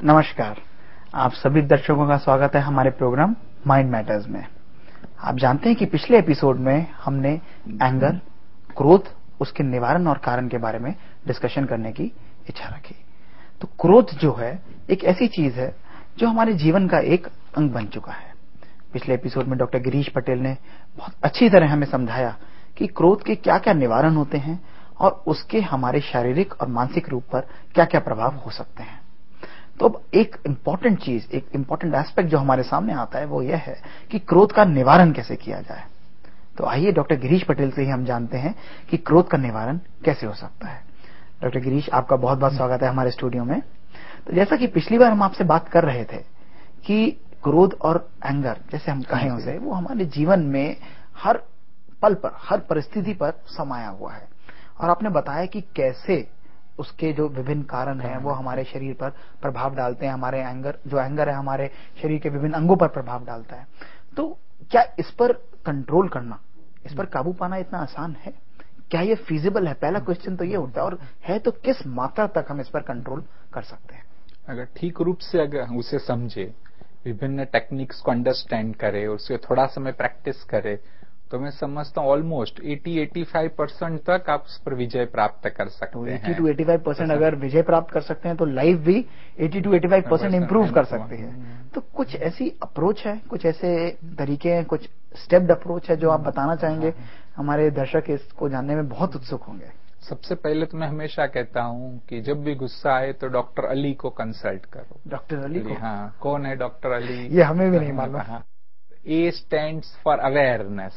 नमस्कार, आप सभी दर्शकों का स्वागत है हमारे प्रोग्राम माइंड मैटर्स में। आप जानते हैं कि पिछले एपिसोड में हमने एंगर, क्रोध, उसके निवारण और कारण के बारे में डिस्कशन करने की इच्छा रखी। तो क्रोध जो है एक ऐसी चीज है जो हमारे जीवन का एक अंग बन चुका है। पिछले एपिसोड में डॉक्टर गिरीश पटेल ने बहुत अच्छी तरह हमें समझाया कि क्रोध के क्या क्या निवारण होते हैं और उसके हमारे शारीरिक और मानसिक रूप पर क्या क्या प्रभाव हो सकते हैं। तो अब एक इंपॉर्टेंट चीज, एक इंपॉर्टेंट एस्पेक्ट जो हमारे सामने आता है वो यह है कि क्रोध का निवारण कैसे किया जाए। तो आइए डॉक्टर गिरीश पटेल से ही हम जानते हैं कि क्रोध का निवारण कैसे हो सकता है। डॉक्टर गिरीश, आपका बहुत बहुत स्वागत है हमारे स्टूडियो में। तो जैसा कि पिछली बार हम आपसे बात कर रहे थे कि क्रोध और एंगर, जैसे हम कहें उसे, वो हमारे जीवन में हर पल पर, हर परिस्थिति पर समाया हुआ है। और आपने बताया कि कैसे उसके जो विभिन्न कारण हैं वो हमारे शरीर पर प्रभाव डालते हैं। हमारे एंगर है हमारे शरीर के विभिन्न अंगों पर प्रभाव डालता है। तो क्या इस पर कंट्रोल करना, इस पर काबू पाना इतना आसान है? क्या ये फीजिबल है? पहला क्वेश्चन तो ये उठता है। और है तो किस मात्रा तक हम इस पर कंट्रोल कर सकते हैं? अगर ठीक रूप से अगर हम उसे समझे, विभिन्न टेक्निक्स को अंडरस्टैंड करे, उससे थोड़ा समय प्रैक्टिस करे, तो मैं समझता हूँ ऑलमोस्ट 80-85% तक आप उस पर विजय प्राप्त कर सकते हैं। 80 to 85% अगर विजय प्राप्त कर सकते हैं तो लाइफ भी 80 to 85% इंप्रूव कर सकती है। तो कुछ ऐसी अप्रोच है, कुछ ऐसे तरीके हैं, कुछ स्टेप्ड अप्रोच है जो आप बताना चाहेंगे? हमारे दर्शक इसको जानने में बहुत उत्सुक होंगे। सबसे पहले तो मैं हमेशा कहता हूँ कि जब भी गुस्सा आए तो डॉक्टर अली को कंसल्ट करो। डॉक्टर अली को? हाँ, कौन है डॉक्टर अली? ये हमें भी नहीं मालूम। A stands for awareness,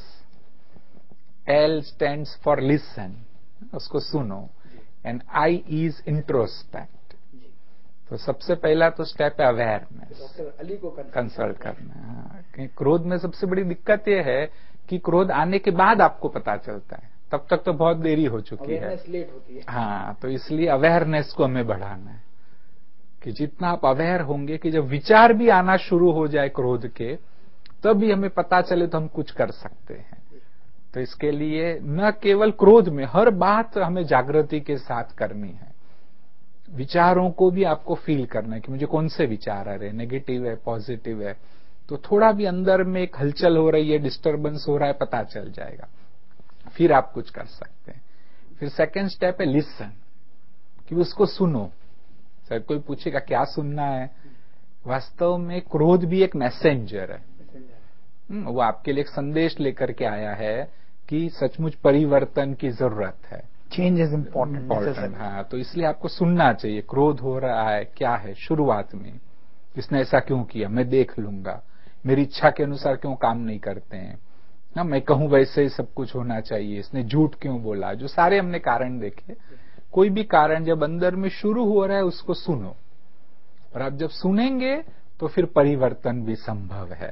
L stands for listen, उसको सुनो, एंड I is introspect। तो सबसे पहला तो स्टेप है अवेयरनेस, डॉक्टर अली को कंसल्ट करना। क्रोध में सबसे बड़ी दिक्कत यह है कि क्रोध आने के बाद आपको पता चलता है, तब तक तो बहुत देरी हो चुकी है। अवेयरनेस लेट होती है। हाँ, तो इसलिए अवेयरनेस को हमें बढ़ाना है कि जितना आप अवेयर होंगे कि जब विचार भी आना शुरू हो जाए क्रोध के, तब भी हमें पता चले तो हम कुछ कर सकते हैं। तो इसके लिए न केवल क्रोध में, हर बात हमें जागृति के साथ करनी है। विचारों को भी आपको फील करना है कि मुझे कौन से विचार आ रहे हैं, नेगेटिव है, पॉजिटिव है। तो थोड़ा भी अंदर में एक हलचल हो रही है, डिस्टर्बेंस हो रहा है, पता चल जाएगा, फिर आप कुछ कर सकते हैं। फिर सेकंड स्टेप है लिसन, कि उसको सुनो। सर कोई पूछेगा क्या सुनना है? वास्तव में क्रोध भी एक मैसेंजर है। वो आपके लिए एक संदेश लेकर के आया है कि सचमुच परिवर्तन की जरूरत है। Change is important. हाँ, तो इसलिए आपको सुनना चाहिए। क्रोध हो रहा है, क्या है शुरुआत में, इसने ऐसा क्यों किया, मैं देख लूंगा, मेरी इच्छा के अनुसार क्यों काम नहीं करते हैं ना, मैं कहूं वैसे ही सब कुछ होना चाहिए, इसने झूठ क्यों बोला, जो सारे हमने कारण देखे। कोई भी कारण जब अंदर में शुरू हो रहा है उसको सुनो, और आप जब सुनेंगे तो फिर परिवर्तन भी संभव है,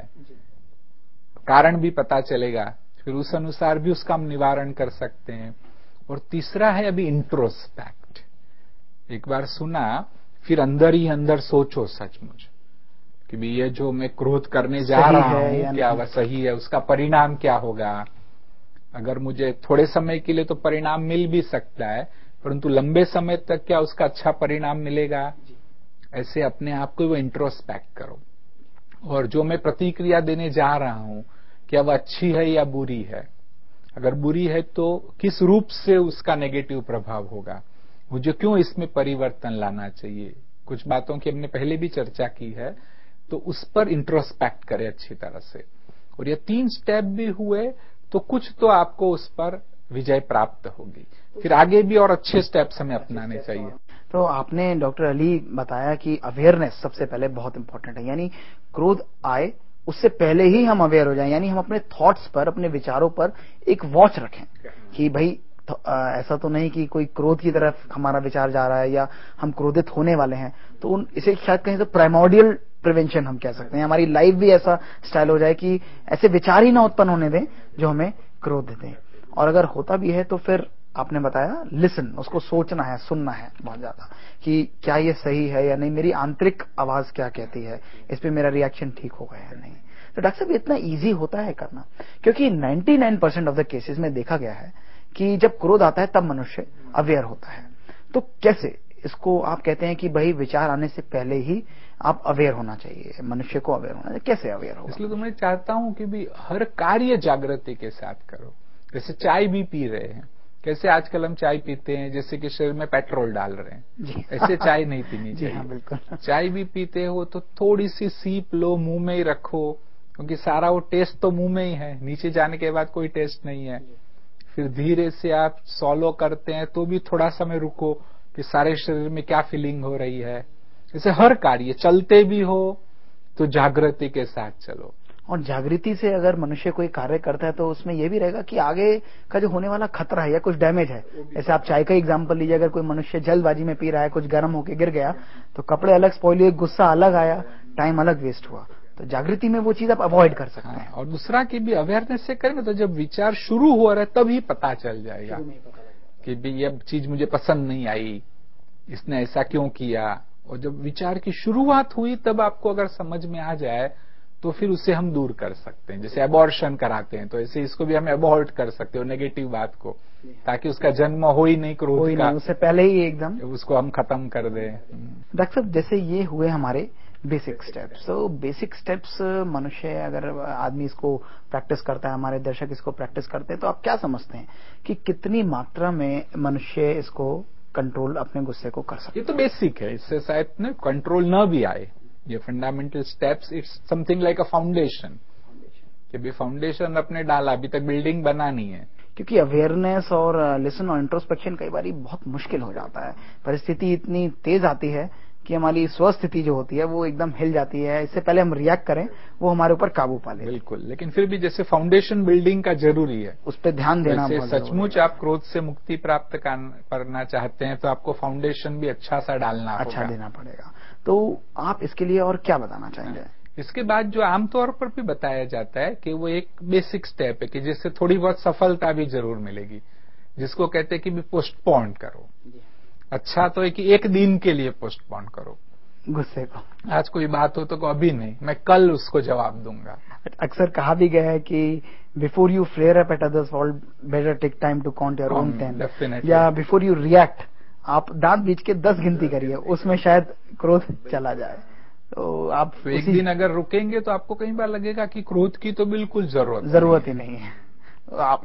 कारण भी पता चलेगा, फिर उस अनुसार भी उसका हम निवारण कर सकते हैं। और तीसरा है अभी इंट्रोस्पेक्ट। एक बार सुना, फिर अंदर ही अंदर सोचो सचमुच कि भी ये जो मैं क्रोध करने जा रहा हूं क्या वह सही है, उसका परिणाम क्या होगा। अगर मुझे थोड़े समय के लिए तो परिणाम मिल भी सकता है, परंतु लंबे समय तक क्या उसका अच्छा परिणाम मिलेगा? ऐसे अपने आप को वो इंट्रोस्पेक्ट करो। और जो मैं प्रतिक्रिया देने जा रहा हूं, क्या वह अच्छी है या बुरी है? अगर बुरी है तो किस रूप से उसका नेगेटिव प्रभाव होगा, मुझे क्यों इसमें परिवर्तन लाना चाहिए? कुछ बातों की हमने पहले भी चर्चा की है, तो उस पर इंट्रोस्पेक्ट करें अच्छी तरह से। और ये 3 स्टेप भी हुए तो कुछ तो आपको उस पर विजय प्राप्त होगी। फिर आगे भी और अच्छे स्टेप्स हमें अपनाने चाहिए। तो आपने डॉक्टर अली बताया कि अवेयरनेस सबसे पहले बहुत इंपॉर्टेंट है, यानी क्रोध आए उससे पहले ही हम अवेयर हो जाएं, यानी हम अपने थॉट्स पर, अपने विचारों पर एक वॉच रखें कि भाई ऐसा तो नहीं कि कोई क्रोध की तरफ हमारा विचार जा रहा है या हम क्रोधित होने वाले हैं। तो इसे शायद कहें तो प्राइमोर्डियल प्रिवेंशन हम कह सकते हैं। हमारी लाइफ भी ऐसा स्टाइल हो जाए कि ऐसे विचार ही ना उत्पन्न होने दें जो हमें क्रोध देते। और अगर होता भी है तो फिर आपने बताया लिसन, उसको सोचना है, सुनना है बहुत ज्यादा कि क्या ये सही है या नहीं, मेरी आंतरिक आवाज क्या कहती है, इस पे मेरा रिएक्शन ठीक होगा या नहीं। तो डॉक्टर साहब इतना इजी होता है करना? क्योंकि 99% ऑफ द केसेस में देखा गया है कि जब क्रोध आता है तब मनुष्य अवेयर होता है। तो कैसे इसको आप कहते हैं कि भाई विचार आने से पहले ही आप अवेयर होना चाहिए, मनुष्य को अवेयर होना चाहिए। कैसे अवेयर होगा? इसलिए तो मैं चाहता हूं कि भी हर कार्य जागृति के साथ करो। जैसे चाय भी पी रहे हैं, कैसे आजकल हम चाय पीते हैं जैसे कि शरीर में पेट्रोल डाल रहे हैं, जी ऐसे चाय नहीं पीनी जी हाँ, चाहिए। बिल्कुल। चाय भी पीते हो तो थोड़ी सी सीप लो, मुंह में ही रखो, क्योंकि सारा वो टेस्ट तो मुंह में ही है, नीचे जाने के बाद कोई टेस्ट नहीं है। फिर धीरे से आप सॉलो करते हैं तो भी थोड़ा समय रुको कि सारे शरीर में क्या फीलिंग हो रही है। जैसे हर कार्य, चलते भी हो तो जागृति के साथ चलो। और जागृति से अगर मनुष्य कोई कार्य करता है तो उसमें यह भी रहेगा कि आगे का जो होने वाला खतरा है या कुछ डैमेज है, जैसे आप चाय का एग्जांपल लीजिए, अगर कोई मनुष्य जल्दबाजी में पी रहा है, कुछ गर्म होकर गिर गया तो कपड़े अलग स्पॉइल हुए, गुस्सा अलग आया, टाइम अलग वेस्ट हुआ। तो जागृति में वो चीज आप अवॉइड कर सकते हैं। और दूसरा की भी अवेयरनेस से करेंगे तो जब विचार शुरू हो रहा है तभी पता चल जाएगा कि भी ये चीज मुझे पसंद नहीं आई, इसने ऐसा क्यों किया। और जब विचार की शुरुआत हुई तब आपको अगर समझ में आ जाए तो फिर उसे हम दूर कर सकते हैं। जैसे अबॉर्शन कराते हैं तो ऐसे इसको भी हम अबॉर्ट कर सकते हो, नेगेटिव बात को, ताकि उसका जन्म हो ही नहीं क्रोध का, उससे पहले ही एकदम उसको हम खत्म कर दें। डॉक्टर साहब, जैसे ये हुए हमारे बेसिक स्टेप्स, तो बेसिक स्टेप्स मनुष्य अगर आदमी इसको प्रैक्टिस करता है, हमारे दर्शक इसको प्रैक्टिस करते हैं, तो आप क्या समझते हैं कि कितनी मात्रा में मनुष्य इसको कंट्रोल, अपने गुस्से को कर सकते हैं? ये तो बेसिक है, इससे शायद कंट्रोल न भी आए। ये fundamental steps, it's something like a foundation, कि भी फाउंडेशन अपने डाला, अभी तक बिल्डिंग बनानी है। क्योंकि अवेयरनेस और लिसन और इंट्रोस्पेक्शन कई बार बहुत मुश्किल हो जाता है। परिस्थिति इतनी तेज आती है कि हमारी स्वस्थिति जो होती है वो एकदम हिल जाती है। इससे पहले हम रिएक्ट करें, वो हमारे ऊपर काबू पा ले। बिल्कुल, लेकिन फिर भी जैसे फाउंडेशन बिल्डिंग का जरूरी है, उस पर ध्यान देना वैसे बहुत जरूरी है। सचमुच आप क्रोध से मुक्ति प्राप्त करना चाहते हैं तो आपको फाउंडेशन भी अच्छा सा डालना होगा, अच्छा देना पड़ेगा। तो आप इसके लिए और क्या बताना चाहेंगे? इसके बाद जो आमतौर पर भी बताया जाता है कि वो एक बेसिक स्टेप है कि जिससे थोड़ी बहुत सफलता भी जरूर मिलेगी, जिसको कहते हैं कि भी पोस्टपोन करो। अच्छा तो है कि एक दिन के लिए पोस्टपोन करो गुस्से को। आज कोई बात हो तो अभी नहीं, मैं कल उसको जवाब दूंगा। अक्सर कहा भी गया है कि before you flare up at others fault, better take time to count your own 10। Definitely. या बिफोर यू रिएक्ट, आप दांत बीच के 10 गिनती करिए, उसमें शायद क्रोध चला जाए। तो आप तो एक दिन अगर रुकेंगे तो आपको कई बार लगेगा कि क्रोध की तो बिल्कुल जरूरत ही नहीं है। आप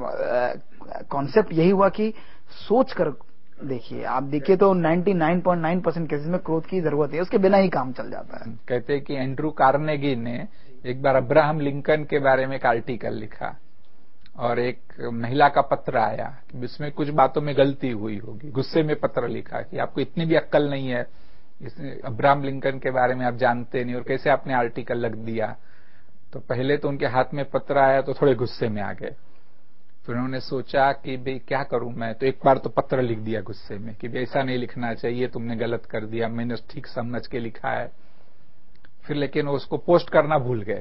कॉन्सेप्ट यही हुआ कि सोच कर देखिए, आप देखिए तो 99.9% केसेस में क्रोध की जरूरत है, उसके बिना ही काम चल जाता है। कहते हैं कि एंड्रू कार्नेगी ने एक बार अब्राहम लिंकन के बारे में एक आर्टिकल लिखा और एक महिला का पत्र आया कि इसमें कुछ बातों में गलती हुई होगी, गुस्से में पत्र लिखा कि आपको इतनी भी अक्ल नहीं है, अब्राहम लिंकन के बारे में आप जानते नहीं और कैसे आपने आर्टिकल लिख दिया। तो पहले तो उनके हाथ में पत्र आया तो थोड़े गुस्से में आ गए, तो उन्होंने सोचा कि भाई क्या करूं मैं, तो एक बार तो पत्र लिख दिया गुस्से में कि भाई ऐसा नहीं लिखना चाहिए, तुमने गलत कर दिया, मैंने ठीक समझ के लिखा है। फिर लेकिन वो उसको पोस्ट करना भूल गए,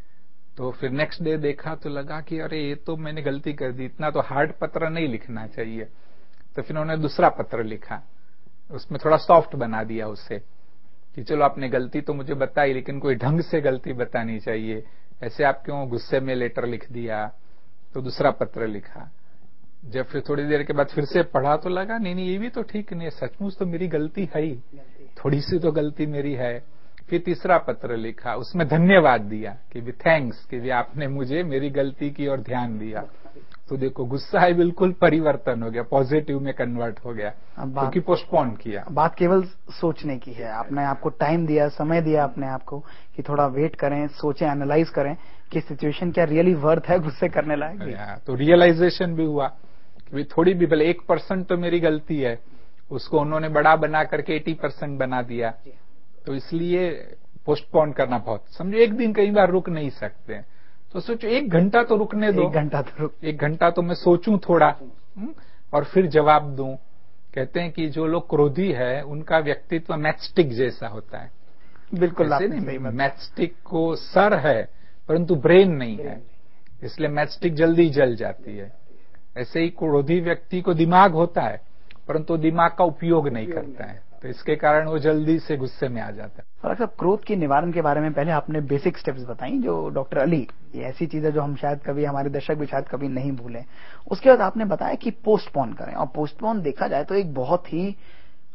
तो फिर नेक्स्ट डे देखा तो लगा कि अरे ये तो मैंने गलती कर दी, इतना तो हार्ड पत्र नहीं लिखना चाहिए। तो फिर उन्होंने दूसरा पत्र लिखा, उसमें थोड़ा सॉफ्ट बना दिया उससे कि चलो आपने गलती तो मुझे बताई लेकिन कोई ढंग से गलती बतानी चाहिए, ऐसे आप क्यों गुस्से में लेटर लिख दिया। तो दूसरा पत्र लिखा, जब फिर थोड़ी देर के बाद फिर से पढ़ा तो लगा नहीं ये भी तो ठीक नहीं है, सचमुच तो मेरी गलती है ही, थोड़ी सी तो गलती मेरी है। फिर तीसरा पत्र लिखा, उसमें धन्यवाद दिया कि भी थैंक्स कि भी आपने मुझे मेरी गलती की और ध्यान दिया। तो देखो गुस्सा है बिल्कुल परिवर्तन हो गया, पॉजिटिव में कन्वर्ट हो गया, क्योंकि पोस्टपोन किया। बात केवल सोचने की है, आपने आपको टाइम दिया, समय दिया अपने आप को कि थोड़ा वेट करें, सोचें, एनालाइज करें कि सिचुएशन क्या रियली वर्थ है गुस्से करने लायक भी। तो रियलाइजेशन भी हुआ कि थोड़ी भी भले 1% तो मेरी गलती है, उसको उन्होंने बड़ा बना करके 80% बना दिया। तो इसलिए पोस्टपोन करना बहुत, समझो एक दिन कई बार रुक नहीं सकते, तो सोचो 1 घंटा तो रुकने दो, 1 घंटा तो मैं सोचूं थोड़ा और फिर जवाब दूं। कहते हैं कि जो लोग क्रोधी है उनका व्यक्तित्व मैचस्टिक जैसा होता है। बिल्कुल ऐसे नहीं, मैचस्टिक को सर है परंतु ब्रेन नहीं है, इसलिए मैचस्टिक जल्दी जल जाती है। ऐसे ही क्रोधी व्यक्ति को दिमाग होता है परंतु दिमाग का उपयोग नहीं करता है, तो इसके कारण वो जल्दी से गुस्से में आ जाता है। और अक्सर क्रोध के निवारण के बारे में पहले आपने बेसिक स्टेप्स बताई जो डॉक्टर अली, ये ऐसी चीज है जो हम शायद कभी, हमारे दर्शक भी शायद कभी नहीं भूलें। उसके बाद आपने बताया कि पोस्टपोन करें, और पोस्टपोन देखा जाए तो एक बहुत ही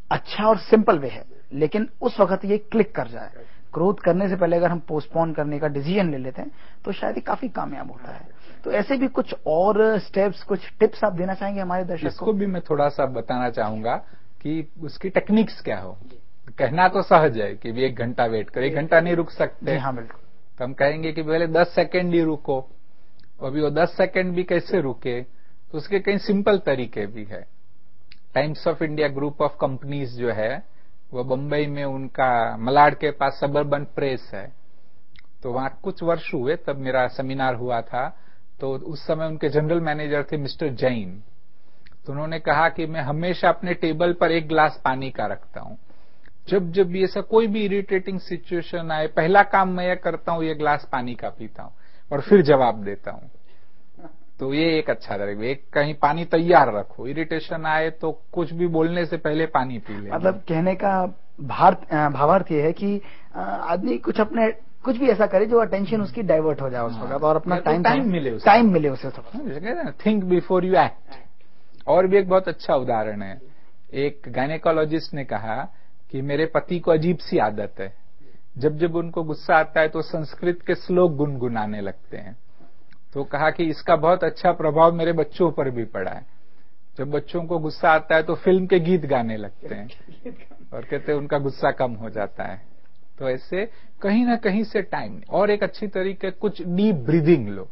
अच्छा और सिंपल वे है, लेकिन उस वक्त ये क्लिक कर जाए, क्रोध करने से पहले अगर हम पोस्टपोन करने का डिसीजन ले लेते हैं तो शायद ये काफी कामयाब होता है। तो ऐसे भी कुछ और स्टेप्स, कुछ टिप्स आप देना चाहेंगे हमारे दर्शक इसको को? भी मैं थोड़ा सा बताना चाहूंगा कि उसकी टेक्निक्स क्या हो। कहना तो सहज है कि भी 1 घंटा वेट करो, 1 घंटा नहीं रुक सकते। जी हाँ, बिल्कुल। तो हम कहेंगे कि पहले 10 सेकंड ही रुको। अभी वो 10 सेकंड भी कैसे रुके, तो उसके कई सिंपल तरीके भी है। Times of India group of companies जो है, वो बंबई में उनका मलाड के पास सबर्बन प्रेस है, तो वहां कुछ वर्ष हुए तब मेरा सेमिनार हुआ था। तो उस समय उनके जनरल मैनेजर थे मिस्टर जैन। तो उन्होंने कहा कि मैं हमेशा अपने टेबल पर 1 गिलास पानी का रखता हूं। जब जब भी ऐसा कोई भी इरिटेटिंग सिचुएशन आए, पहला काम मैं यह करता हूं, 1 गिलास पानी का पीता हूं और फिर जवाब देता हूं। तो ये एक अच्छा तरीका, एक कहीं पानी तैयार रखो, इरिटेशन आए तो कुछ भी बोलने से पहले पानी पी लेना। मतलब कहने का भावार्थ ये है कि आदमी कुछ भी ऐसा करे जो अटेंशन उसकी डाइवर्ट हो जाए उस वक्त, और अपना टाइम मिले उसे थोड़ा। Think before you act. और भी एक बहुत अच्छा उदाहरण है। एक गायनेकोलॉजिस्ट ने कहा कि मेरे पति को अजीब सी आदत है, जब जब उनको गुस्सा आता है तो संस्कृत के श्लोक गुनगुनाने लगते हैं। तो कहा कि इसका बहुत अच्छा प्रभाव मेरे बच्चों पर भी पड़ा है। जब बच्चों को गुस्सा आता है तो फिल्म के गीत गाने लगते हैं और कहते हैं उनका गुस्सा कम हो जाता है। तो ऐसे कहीं ना कहीं से टाइम। और एक अच्छी तरीके, कुछ डीप ब्रीदिंग लो,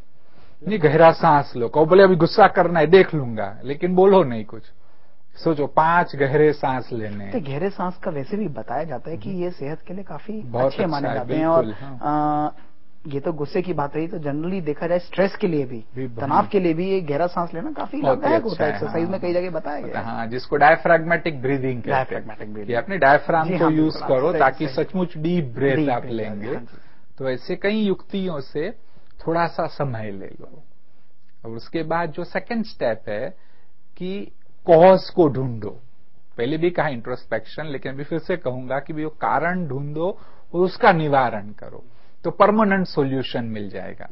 नहीं गहरा सांस लो। कहो बोले अभी गुस्सा करना है, देख लूंगा, लेकिन बोलो नहीं कुछ, सोचो 5 गहरे सांस लेने। तो गहरे सांस का वैसे भी बताया जाता है कि ये सेहत के लिए काफी बहुत अच्छे माने अच्छा जाते हैं। और हाँ। ये तो गुस्से की बात रही, तो जनरली देखा जाए स्ट्रेस के लिए भी तनाव के लिए भी ये गहरा सांस लेना काफी लाभदायक होता है। एक्सरसाइज में कई जगह बताया गया है। हाँ, जिसको डायफ्रैग्मेटिक ब्रीदिंग कहते हैं कि अपने डायफ्राम को यूज करो ताकि सचमुच डीप ब्रेथ आप लेंगे। तो ऐसे कई युक्तियों से थोड़ा सा समय ले लो। और उसके बाद जो सेकंड स्टेप है कि कॉज को ढूंढो। पहले भी कहा इंट्रोस्पेक्शन, लेकिन अभी फिर से कहूंगा कि भी वो कारण ढूंढो और उसका निवारण करो, तो परमानेंट सॉल्यूशन मिल जाएगा।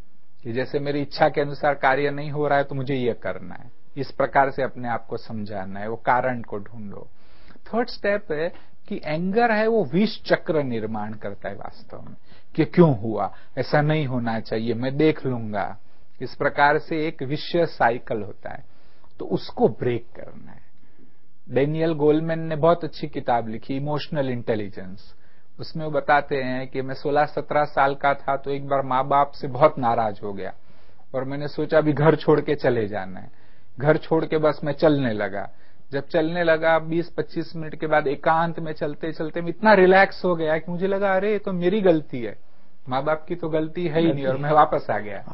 कि जैसे मेरी इच्छा के अनुसार कार्य नहीं हो रहा है तो मुझे ये करना है, इस प्रकार से अपने आप को समझाना है, वो कारण को ढूंढो। थर्ड स्टेप है कि एंगर है वो विष चक्र निर्माण करता है वास्तव में, कि क्यों हुआ, ऐसा नहीं होना चाहिए, मैं देख लूंगा। इस प्रकार से एक विशियस साइकिल होता है, तो उसको ब्रेक करना है। डेनियल गोलमैन ने बहुत अच्छी किताब लिखी, इमोशनल इंटेलिजेंस। उसमें वो बताते हैं कि मैं 16-17 साल का था तो एक बार माँ बाप से बहुत नाराज हो गया और मैंने सोचा अभी घर छोड़ के चले जाना है। घर छोड़ के बस मैं चलने लगा। जब चलने लगा 20-25 मिनट के बाद एकांत में चलते चलते मैं इतना रिलैक्स हो गया कि मुझे लगा अरे ये तो मेरी गलती है, माँ बाप की तो गलती है ही नहीं, और मैं वापस आ गया।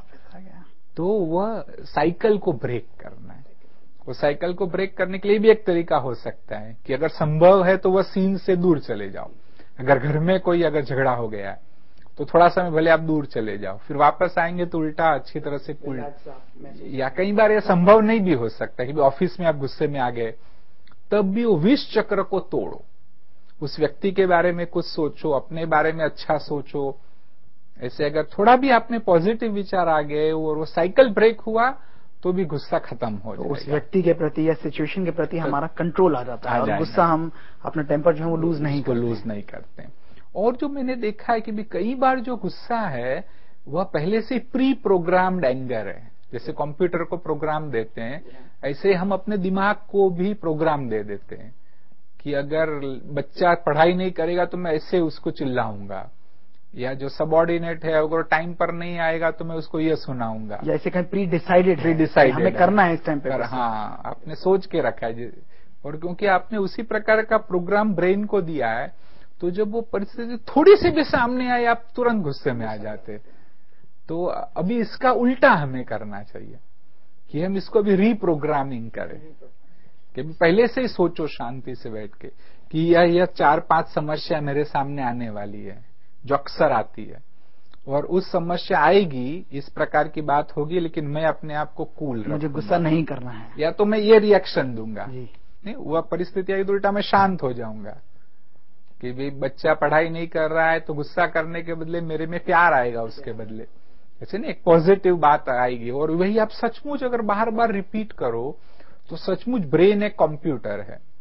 तो वह साइकिल को ब्रेक करना है। वो साइकिल को ब्रेक करने के लिए भी एक तरीका हो सकता है कि अगर संभव है तो वह सीन से दूर चले जाओ। अगर घर में कोई अगर झगड़ा हो गया है तो थोड़ा समय भले आप दूर चले जाओ, फिर वापस आएंगे तो उल्टा अच्छी तरह से या कई बार यह संभव नहीं भी हो सकता कि ऑफिस में आप गुस्से में आ गए, तब भी वो विष चक्र को तोड़ो। उस व्यक्ति के बारे में कुछ सोचो, अपने बारे में अच्छा सोचो। ऐसे अगर थोड़ा भी आप में पॉजिटिव विचार आ गए और वो साइकिल ब्रेक हुआ तो भी गुस्सा खत्म हो जाएगा। उस व्यक्ति के प्रति या सिचुएशन के प्रति हमारा कंट्रोल आ जाता है और गुस्सा हम अपना टेम्पर जो है वो लूज नहीं करते। और जो मैंने देखा है कि भी कई बार जो गुस्सा है वह पहले से प्री प्रोग्राम्ड एंगर है। जैसे कंप्यूटर को प्रोग्राम देते हैं, ऐसे हम अपने दिमाग को भी प्रोग्राम दे देते हैं कि अगर बच्चा पढ़ाई नहीं करेगा तो मैं ऐसे उसको चिल्लाऊंगा, या जो सबऑर्डिनेट है अगर टाइम पर नहीं आएगा तो मैं उसको ये सुनाऊंगा। जैसे कहीं प्री डिसाइडेड हमें करना है इस टाइम पे। हाँ, आपने सोच के रखा है। और क्योंकि आपने उसी प्रकार का प्रोग्राम ब्रेन को दिया है, तो जब वो परिस्थिति थोड़ी सी भी सामने आए आप तुरंत गुस्से में आ जाते। तो अभी इसका उल्टा हमें करना चाहिए कि हम इसको अभी रीप्रोग्रामिंग करें, कि पहले से ही सोचो शांति से बैठ के कि यह 4-5 समस्या मेरे सामने आने वाली है, जो अक्सर आती है, और उस समस्या आएगी, इस प्रकार की बात होगी, लेकिन मैं अपने आप को कूल रखूंगा, मुझे गुस्सा नहीं करना है, या तो मैं ये रिएक्शन दूंगा, नहीं वह परिस्थिति आई तो उल्टा मैं शांत हो जाऊंगा कि भाई बच्चा पढ़ाई नहीं कर रहा है तो गुस्सा करने के बदले मेरे में प्यार आएगा, उसके बदले ऐसे नहीं एक पॉजिटिव बात आएगी। और वही आप सचमुच अगर बार बार रिपीट करो तो सचमुच ब्रेन एक कंप्यूटर है,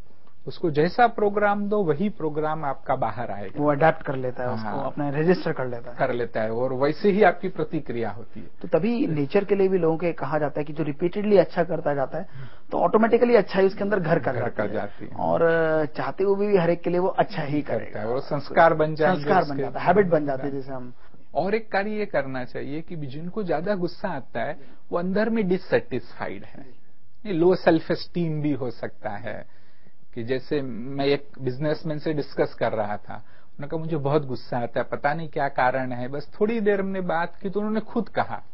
उसको जैसा प्रोग्राम दो वही प्रोग्राम आपका बाहर आएगा, वो अडेप्ट कर लेता है, हाँ, उसको अपने रजिस्टर कर लेता है और वैसे ही आपकी प्रतिक्रिया होती है। तो तभी नेचर के लिए भी लोगों के कहा जाता है कि जो रिपीटेडली अच्छा करता जाता है तो ऑटोमेटिकली अच्छा ही उसके अंदर घर कर जाती है और चाहते हुए भी हर एक के लिए वो अच्छा ही करता है, और संस्कार बन जाता है, हैबिट बन जाती है जैसे हम। और एक कार्य ये करना चाहिए कि जिनको ज्यादा गुस्सा आता है वो अंदर में डिससेटिस्फाइड है, ये लो सेल्फ एस्टीम भी हो सकता है। कि जैसे मैं एक बिजनेसमैन से डिस्कस कर रहा था, उन्होंने कहा मुझे बहुत गुस्सा आता है, पता नहीं क्या कारण है। बस थोड़ी देर हमने बात की तो उन्होंने खुद कहा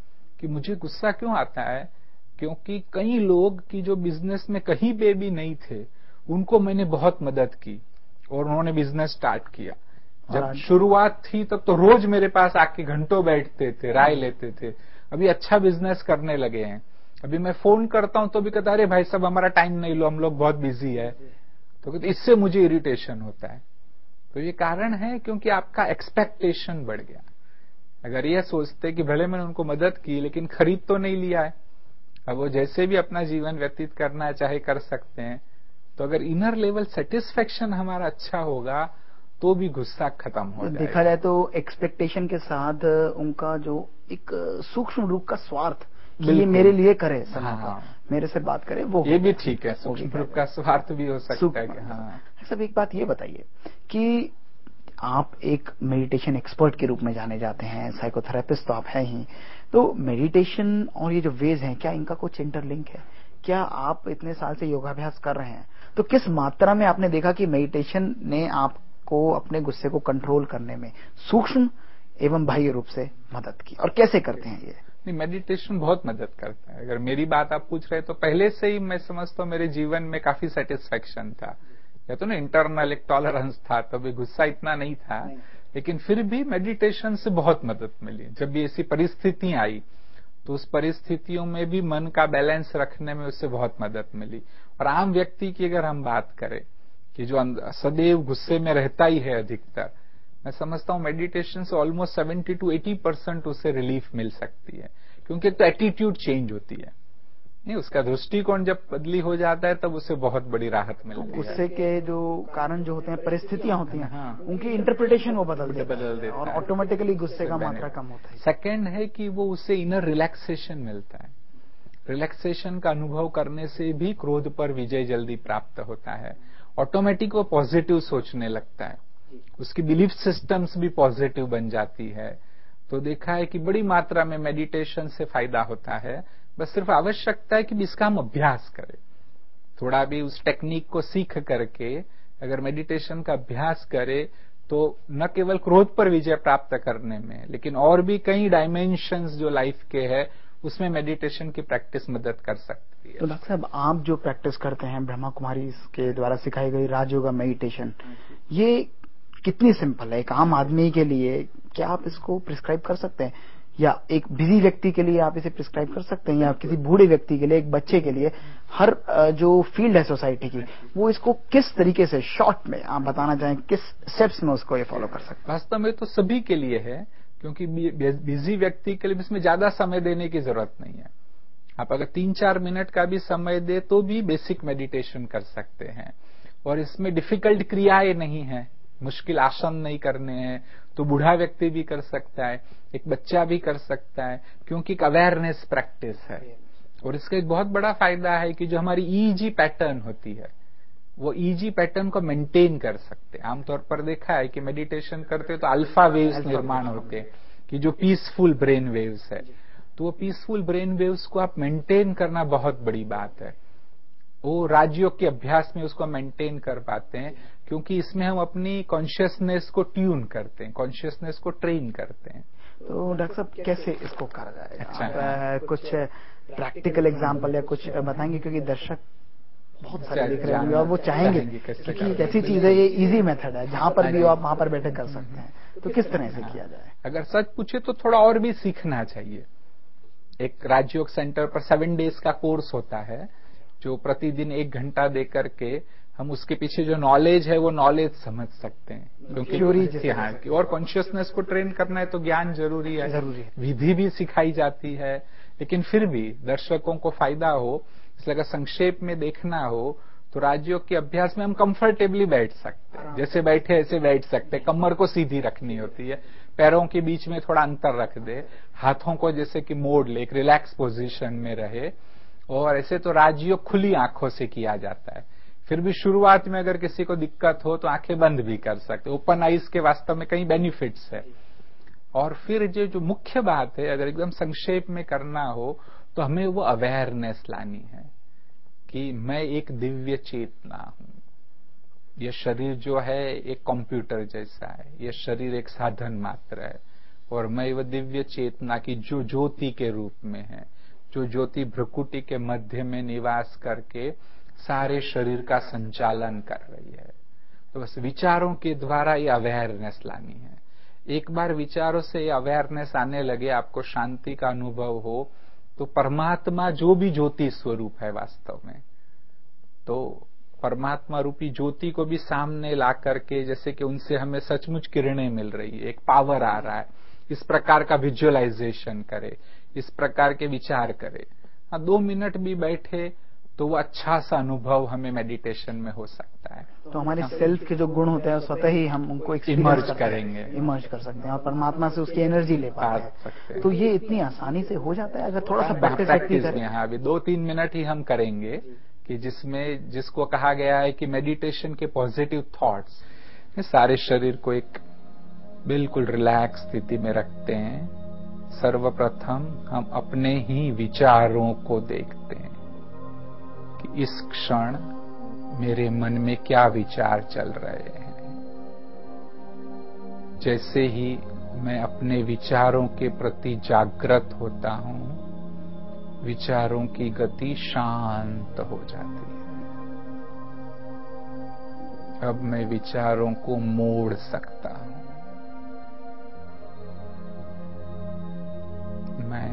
कि मुझे गुस्सा क्यों आता है, क्योंकि कई लोग की जो बिजनेस में कहीं पे भी नहीं थे उनको मैंने बहुत मदद की और उन्होंने बिजनेस स्टार्ट किया। जब शुरुआत थी तब तो रोज मेरे पास आके घंटों बैठते थे, राय लेते थे। अभी अच्छा बिजनेस करने लगे हैं, अभी मैं फोन करता हूं तो भी कहता अरे भाई साहब हमारा टाइम नहीं लो, हम लोग बहुत बिजी है। तो इससे मुझे इरिटेशन होता है। तो ये कारण है क्योंकि आपका एक्सपेक्टेशन बढ़ गया। अगर ये सोचते कि भले मैंने उनको मदद की लेकिन खरीद तो नहीं लिया है, अब वो जैसे भी अपना जीवन व्यतीत करना चाहे कर सकते हैं। तो अगर इनर लेवल सेटिस्फेक्शन हमारा अच्छा होगा तो भी गुस्सा खत्म हो जाएगा। देखा जाए तो एक्सपेक्टेशन के साथ उनका जो एक सूक्ष्म रूप का स्वार्थ कि ये मेरे लिए करे, मेरे से बात करे, वो ये भी ठीक है, सूक्ष्म रूप का स्वार्थ भी हो सकता है कि हाँ। सब एक बात ये बताइए कि आप एक मेडिटेशन एक्सपर्ट के रूप में जाने जाते हैं, साइकोथेरेपिस्ट तो आप हैं ही, तो मेडिटेशन और ये जो वेज हैं क्या इनका कुछ इंटरलिंक है? क्या आप इतने साल से योगाभ्यास कर रहे हैं तो किस मात्रा में आपने देखा कि मेडिटेशन ने आपको अपने गुस्से को कंट्रोल करने में सूक्ष्म एवं बाह्य रूप से मदद की, और कैसे करते हैं ये? नहीं, मेडिटेशन बहुत मदद करता है। अगर मेरी बात आप पूछ रहे तो पहले से ही मैं समझता हूँ मेरे जीवन में काफी सेटिस्फेक्शन था, या तो ना इंटरनल एक टॉलरेंस था, तभी गुस्सा इतना नहीं था। लेकिन फिर भी मेडिटेशन से बहुत मदद मिली। जब भी ऐसी परिस्थितियां आई तो उस परिस्थितियों में भी मन का बैलेंस रखने में उससे बहुत मदद मिली। और आम व्यक्ति की अगर हम बात करें कि जो सदैव गुस्से में रहता ही है अधिकतर, मैं समझता हूं मेडिटेशन से ऑलमोस्ट 70 to 80% उसे रिलीफ मिल सकती है। क्योंकि तो एटीट्यूड चेंज होती है, नहीं उसका दृष्टिकोण जब बदली हो जाता है तब उसे बहुत बड़ी राहत मिलती है। गुस्से के जो कारण जो होते हैं, परिस्थितियां होती हैं, उनकी इंटरप्रिटेशन वो बदल देता है और ऑटोमेटिकली गुस्से का मात्रा कम होता है। सेकंड है कि वो उसे इनर रिलैक्सेशन मिलता है। रिलैक्सेशन का अनुभव करने से भी क्रोध पर विजय जल्दी प्राप्त होता है। ऑटोमेटिक वो पॉजिटिव सोचने लगता है, उसकी बिलीफ सिस्टम्स भी पॉजिटिव बन जाती है। तो देखा है कि बड़ी मात्रा में मेडिटेशन से फायदा होता है। बस सिर्फ आवश्यकता है कि इसका हम अभ्यास करें, थोड़ा भी उस टेक्निक को सीख करके अगर मेडिटेशन का अभ्यास करें तो न केवल क्रोध पर विजय प्राप्त करने में, लेकिन और भी कई डायमेंशंस जो लाइफ के है उसमें मेडिटेशन की प्रैक्टिस मदद कर सकती है। तो डॉक्टर साहब, आप जो प्रैक्टिस करते हैं ब्रह्मा कुमारी के द्वारा सिखाई गई राजयोगा मेडिटेशन, ये कितनी सिंपल है एक आम आदमी के लिए? क्या आप इसको प्रिस्क्राइब कर सकते हैं, या एक बिजी व्यक्ति के लिए आप इसे प्रिस्क्राइब कर सकते हैं, या किसी बूढ़े व्यक्ति के लिए, एक बच्चे के लिए, हर जो फील्ड है सोसाइटी की, वो इसको किस तरीके से शॉर्ट में आप बताना चाहें, किस स्टेप्स में उसको ये फॉलो कर सकते हैं? वास्तव में तो सभी के लिए है, क्योंकि बिजी व्यक्ति के लिए इसमें ज्यादा समय देने की जरूरत नहीं है। आप अगर 3-4 मिनट का भी समय दे तो भी बेसिक मेडिटेशन कर सकते हैं। और इसमें डिफिकल्ट क्रियाएं नहीं है, मुश्किल आसन नहीं करने हैं, तो बूढ़ा व्यक्ति भी कर सकता है, एक बच्चा भी कर सकता है, क्योंकि एक अवेयरनेस प्रैक्टिस है। और इसका एक बहुत बड़ा फायदा है कि जो हमारी ईजी पैटर्न होती है वो ईजी पैटर्न को मेंटेन कर सकते हैं। आमतौर पर देखा है कि मेडिटेशन करते तो अल्फा वेव्स निर्माण होते हैं, कि जो पीसफुल ब्रेन वेव्स है, तो वो पीसफुल ब्रेन वेव्स को आप मेंटेन करना बहुत बड़ी बात है। वो राजयोग के अभ्यास में उसको मेंटेन कर पाते हैं, क्योंकि इसमें हम अपनी कॉन्शियसनेस को ट्यून करते हैं, कॉन्शियसनेस को ट्रेन करते हैं। तो डॉक्टर साहब, कैसे इसको करा जाएगा? आप कुछ प्रैक्टिकल एग्जांपल या कुछ बताएंगे, क्योंकि दर्शक बहुत सारे देख रहे होंगे और वो चाहेंगे कि एक ऐसी चीज है, ये इजी मेथड है, जहां पर भी हो आप वहां पर बैठे कर सकते हैं, तो किस तरह से किया जाए? अगर सच पूछे तो थोड़ा और भी सीखना चाहिए। एक राजयोग सेंटर पर 7 डेज का कोर्स होता है, जो प्रतिदिन 1 घंटा दे करके हम उसके पीछे जो नॉलेज है वो नॉलेज समझ सकते हैं। क्योंकि और कॉन्शियसनेस को ट्रेन करना है तो ज्ञान जरूरी है, विधि भी सिखाई जाती है, लेकिन फिर भी दर्शकों को फायदा हो, इसलिए अगर संक्षेप में देखना हो तो राजयोग के अभ्यास में हम कंफर्टेबली बैठ सकते हैं, जैसे बैठे ऐसे बैठ सकते हैं। कमर को सीधी रखनी होती है, पैरों के बीच में थोड़ा अंतर रख दे, हाथों को जैसे कि मोड़ ले, एक रिलैक्स पोजीशन में रहे। और ऐसे तो राजयोग खुली आंखों से किया जाता है। फिर भी शुरुआत में अगर किसी को दिक्कत हो तो आंखें बंद भी कर सकते। ओपन आइज के वास्तव में कई बेनिफिट्स है। और फिर जो मुख्य बात है, अगर एकदम संक्षेप में करना हो तो हमें वो अवेयरनेस लानी है कि मैं एक दिव्य चेतना हूं। यह शरीर जो है एक कंप्यूटर जैसा है, यह शरीर एक साधन मात्र है, और मैं वह दिव्य चेतना की जो ज्योति के रूप में है, जो ज्योति भ्रुकुटी के मध्य में निवास करके सारे शरीर का संचालन कर रही है। तो बस विचारों के द्वारा ये अवेयरनेस लानी है। एक बार विचारों से ये अवेयरनेस आने लगे, आपको शांति का अनुभव हो, तो परमात्मा जो भी ज्योति स्वरूप है वास्तव में, तो परमात्मा रूपी ज्योति को भी सामने ला करके, जैसे कि उनसे हमें सचमुच किरणें मिल रही है, एक पावर आ रहा है, इस प्रकार का विजुअलाइजेशन करे, इस प्रकार के विचार करे। हाँ, 2 मिनट भी बैठे तो वो अच्छा सा अनुभव हमें मेडिटेशन में हो सकता है। तो हमारे सेल्फ के जो गुण होते हैं स्वतः ही हम उनको इमर्ज करेंगे, इमर्ज कर सकते हैं और परमात्मा से उसकी एनर्जी ले पाते हैं। तो ये इतनी आसानी से हो जाता है अगर थोड़ा सा प्रैक्टिस में। हाँ, अभी 2-3 मिनट ही हम करेंगे कि जिसको कहा गया है कि मेडिटेशन के पॉजिटिव थॉट्स, सारे शरीर को एक बिल्कुल रिलैक्स स्थिति में रखते हैं। सर्वप्रथम हम अपने ही विचारों को देखते हैं कि इस क्षण मेरे मन में क्या विचार चल रहे हैं। जैसे ही मैं अपने विचारों के प्रति जागृत होता हूं, विचारों की गति शांत हो जाती है। अब मैं विचारों को मोड़ सकता हूं। मैं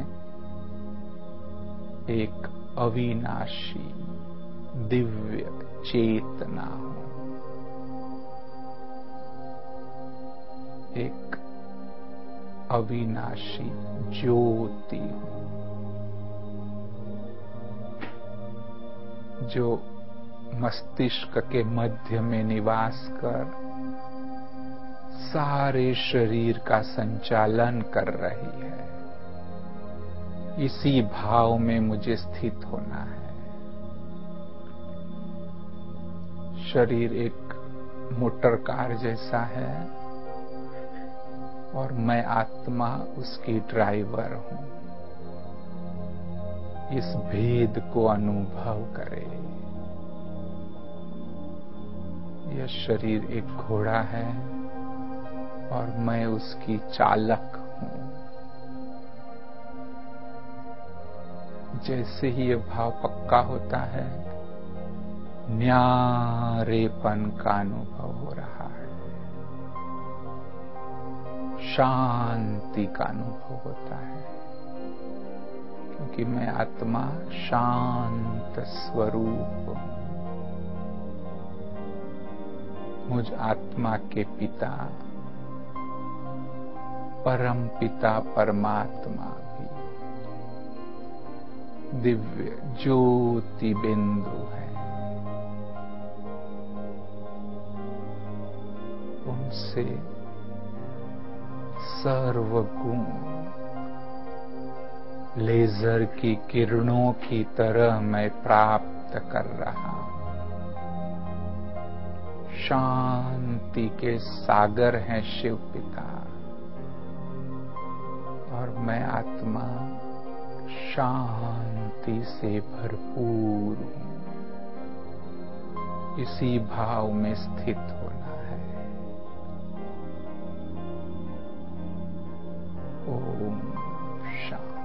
एक अविनाशी दिव्य चेतना हूं, एक अविनाशी ज्योति हूं, जो मस्तिष्क के मध्य में निवास कर सारे शरीर का संचालन कर रही है। इसी भाव में मुझे स्थित होना है। शरीर एक मोटर कार जैसा है और मैं आत्मा उसकी ड्राइवर हूं। इस भेद को अनुभव करे। यह शरीर एक घोड़ा है और मैं उसकी चालक हूं। जैसे ही यह भाव पक्का होता है, न्यारेपन का अनुभव हो रहा है, शांति का अनुभव होता है, क्योंकि मैं आत्मा शांत स्वरूप हूं। मुझ आत्मा के पिता परम पिता परमात्मा भी दिव्य ज्योति बिंदु है। उनसे सर्वगुण लेजर की किरणों की तरह मैं प्राप्त कर रहा हूं। शांति के सागर हैं शिव पिता और मैं आत्मा शांति से भरपूर हूं। इसी भाव में स्थित होना है। ओम शांति।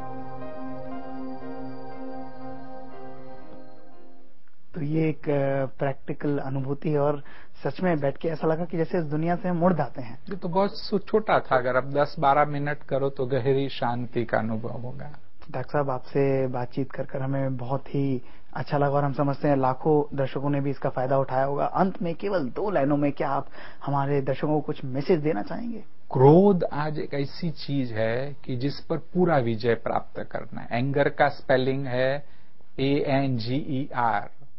तो ये एक प्रैक्टिकल अनुभूति और सच में बैठ के ऐसा लगा कि जैसे इस दुनिया से हम मुड़ जाते हैं। ये तो बहुत छोटा था, अगर अब 10-12 मिनट करो तो गहरी शांति का अनुभव होगा। डॉक्टर साहब, आपसे बातचीत कर हमें बहुत ही अच्छा लगा और हम समझते हैं लाखों दर्शकों ने भी इसका फायदा उठाया होगा। अंत में केवल 2 लाइनों में क्या आप हमारे दर्शकों को कुछ मैसेज देना चाहेंगे? क्रोध आज एक ऐसी चीज है कि जिस पर पूरा विजय प्राप्त करना है। एंगर का स्पेलिंग है ANGER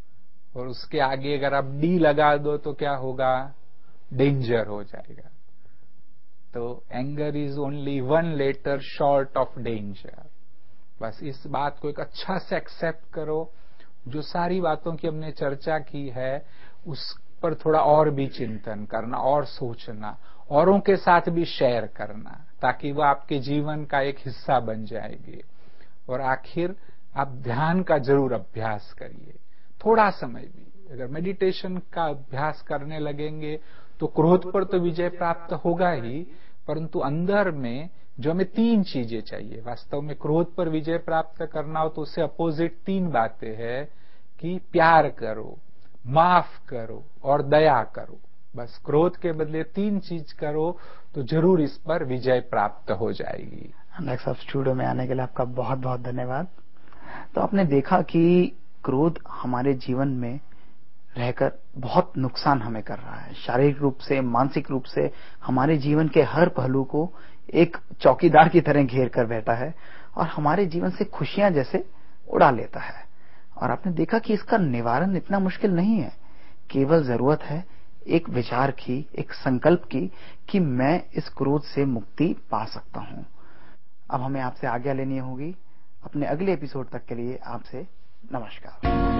और उसके आगे अगर आप डी लगा दो तो क्या होगा, डेंजर हो जाएगा। तो anger is only 1 letter short of danger. बस इस बात को एक अच्छा से एक्सेप्ट करो। जो सारी बातों की हमने चर्चा की है उस पर थोड़ा और भी चिंतन करना और सोचना, औरों के साथ भी शेयर करना, ताकि वह आपके जीवन का एक हिस्सा बन जाएगी। और आखिर आप ध्यान का जरूर अभ्यास करिए, थोड़ा समय भी। अगर मेडिटेशन का अभ्यास करने लगेंगे तो क्रोध पर तो विजय प्राप्त होगा ही, परंतु अंदर में जो हमें 3 चीजें चाहिए। वास्तव में क्रोध पर विजय प्राप्त करना हो तो उससे अपोजिट 3 बातें हैं कि प्यार करो, माफ करो और दया करो। बस क्रोध के बदले 3 चीज करो तो जरूर इस पर विजय प्राप्त हो जाएगी। नेक्स्ट साहब, स्टूडियो में आने के लिए आपका बहुत बहुत धन्यवाद। तो आपने देखा कि क्रोध हमारे जीवन में रहकर बहुत नुकसान हमें कर रहा है, शारीरिक रूप से, मानसिक रूप से हमारे जीवन के हर पहलू को एक चौकीदार की तरह घेर कर बैठा है और हमारे जीवन से खुशियां जैसे उड़ा लेता है। और आपने देखा कि इसका निवारण इतना मुश्किल नहीं है, केवल जरूरत है एक विचार की, एक संकल्प की कि मैं इस क्रोध से मुक्ति पा सकता हूं। अब हमें आपसे आज्ञा लेनी होगी। अपने अगले एपिसोड तक के लिए आपसे नमस्कार।